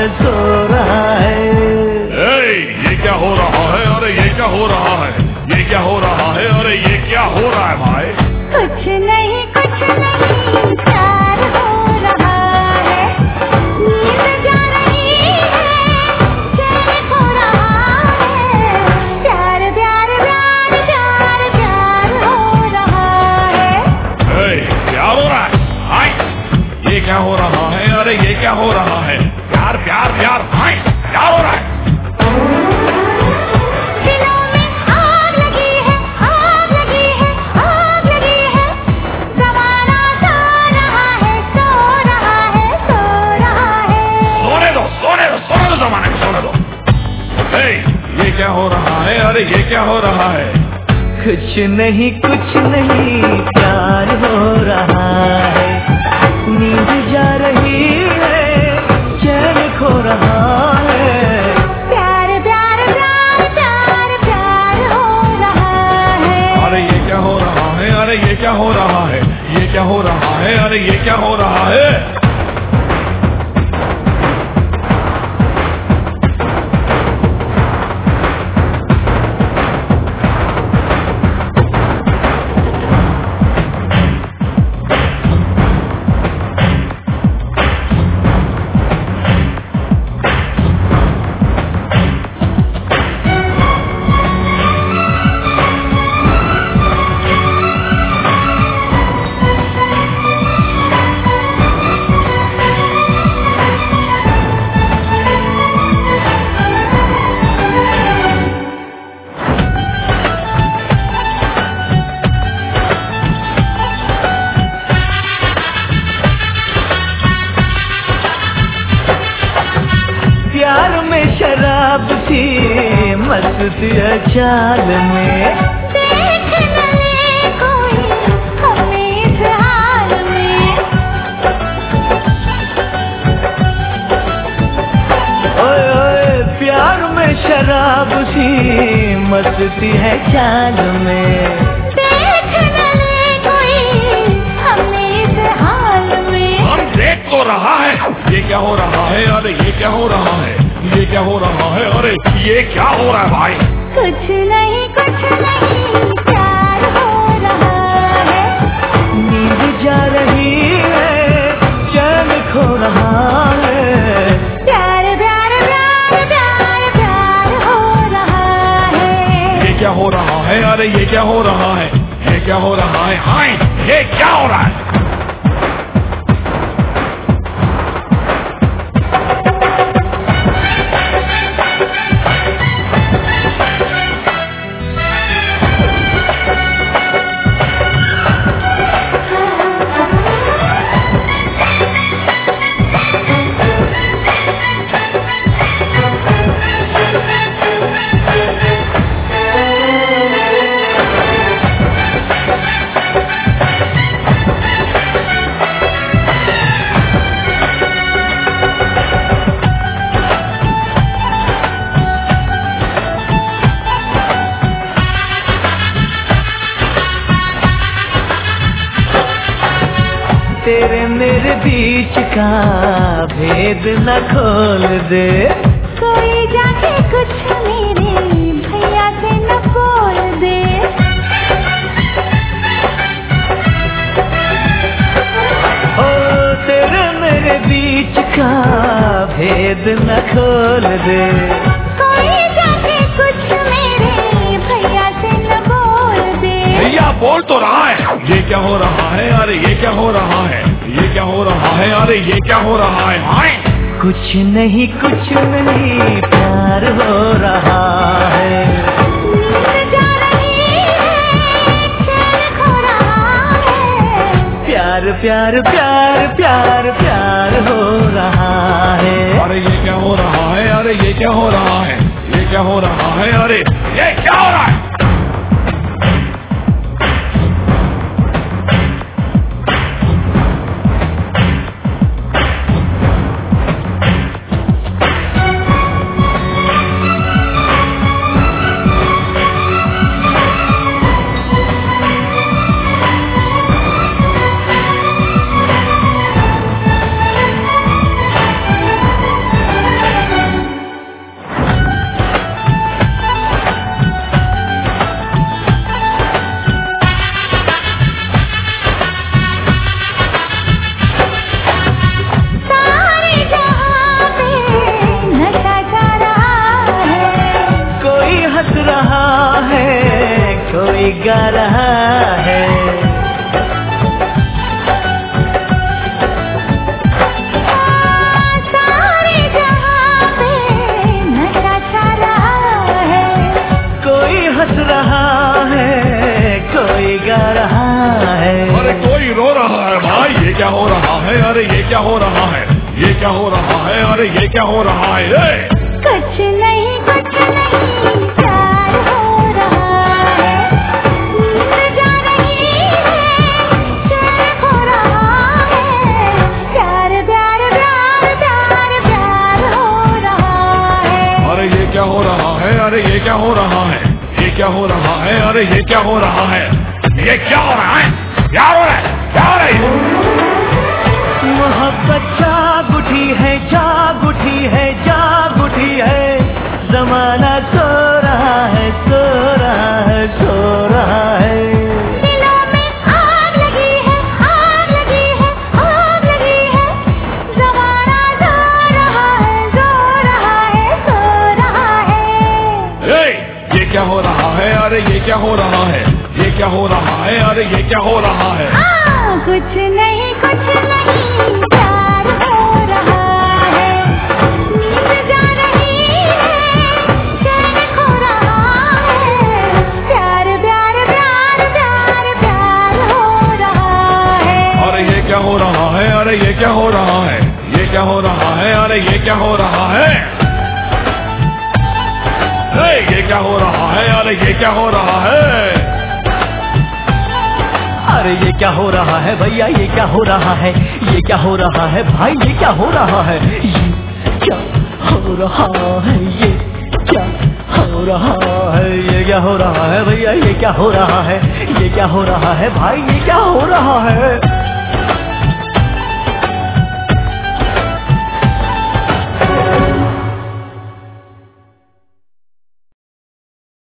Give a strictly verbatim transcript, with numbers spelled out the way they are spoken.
है सो रहा है। ए, ये क्या हो रहा है? अरे ये क्या हो रहा है? ये क्या हो रहा है? अरे ये क्या हो रहा है भाई? कुछ नहीं कुछ नहीं प्यार हो रहा है, नींद जा रही है, चैन खो रहा है, प्यार प्यार प्यार प्यार प्यार हो रहा है। ए, प्यार हो रहा है? हाय, ये क्या हो रहा है? अरे ये क्या हो रहा है? प्यार प्यार प्यार हाय, प्यार हो रहा है। दिलों में आग लगी है, आग लगी है, आग लगी है, ज़माना सो रहा है, सो रहा है, सो रहा है। सोने दो, सोने दो, सोने दो जमाने को, सोने दो। ए, ये क्या हो रहा है? अरे ये क्या हो रहा है? कुछ नहीं कुछ नहीं प्यार हो रहा है, नींद जा रही है, चैन खो रहा है, प्यार प्यार प्यार प्यार प्यार हो रहा है। अरे ये क्या हो रहा है? अरे ये क्या हो रहा है? ये क्या हो रहा है? अरे ये क्या हो रहा है? प्यार में शराब थी मस्ती है चाल में, देख न ले कोई हमें इस हाल में, ओए ओए प्यार में शराब थी मस्ती है चाल में, देख न ले कोई हमें इस हाल में। हम देख तो रहा है। ये क्या हो रहा है? अरे ये क्या हो रहा है? ये क्या हो रहा है? अरे ये क्या हो रहा है भाई? कुछ नहीं कुछ नहीं प्यार हो रहा है, नींद जा रही है, चैन खो रहा है, प्यार प्यार प्यार प्यार प्यार हो रहा है। ये क्या हो रहा है? अरे ये क्या हो रहा है? ये क्या हो रहा है? हाय, ये क्या हो रहा है? तेरे मेरे बीच का भेद न खोल दे, कोई जाके कुछ मेरे भैया से न बोल दे, ओ तेरे मेरे बीच का भेद न खोल दे, कोई जाके कुछ मेरे भैया से न बोल दे। भैया बोल तो रहा है। ये क्या हो रहा है? अरे ये क्या हो रहा है? ये क्या हो रहा है? अरे ये क्या हो रहा है? हाय, कुछ नहीं कुछ नहीं प्यार हो रहा है, नींद जा रही है, चैन खो रहा है, प्यार प्यार प्यार प्यार प्यार हो रहा है। अरे ये क्या हो रहा है? अरे ये क्या हो रहा है? ये क्या हो रहा है? अरे ये क्या हो रहा है? है? अरे ये क्या हो रहा है? ए! कुछ नहीं कुछ नहीं प्यार हो रहा है, नींद जा रही है, चैन खो रहा है, प्यार प्यार प्यार प्यार प्यार हो रहा है। अरे ये क्या हो रहा है? अरे ये क्या हो रहा है? ये क्या हो रहा है? अरे ये क्या हो रहा है? ये क्या हो रहा है? क्या हो रहा है? क्या हो रहा है? मोहब्बत जाग उठी है, जाग उठी है, जाग उठी है, जमाना सो रहा है, सो रहा है, सो रहा है। दिलों में आग लगी है, आग लगी है, आग लगी है, जमाना सो रहा है, सो रहा है, सो रहा है। ए! ये क्या हो रहा है? अरे ये क्या हो रहा है? ये क्या हो रहा है? अरे ये क्या हो रहा है? हाँ, कुछ नहीं कुछ नहीं प्यार हो रहा है, नींद जा रही है, चैन खो रहा है, प्यार प्यार प्यार प्यार प्यार हो रहा है। अरे ये क्या हो रहा है? अरे ये क्या हो रहा है? ये क्या हो रहा है? अरे ये क्या हो रहा है? ए! ये क्या हो रहा है? अरे ये क्या हो रहा है? अरे ये क्या हो रहा है भैया, ये क्या हो रहा है? ये क्या हो रहा है भाई, ये क्या हो रहा है? ये क्या हो रहा है? ये क्या हो रहा है? ये क्या हो रहा है भैया, ये क्या हो रहा है? ये क्या हो रहा है भाई, ये क्या हो रहा है?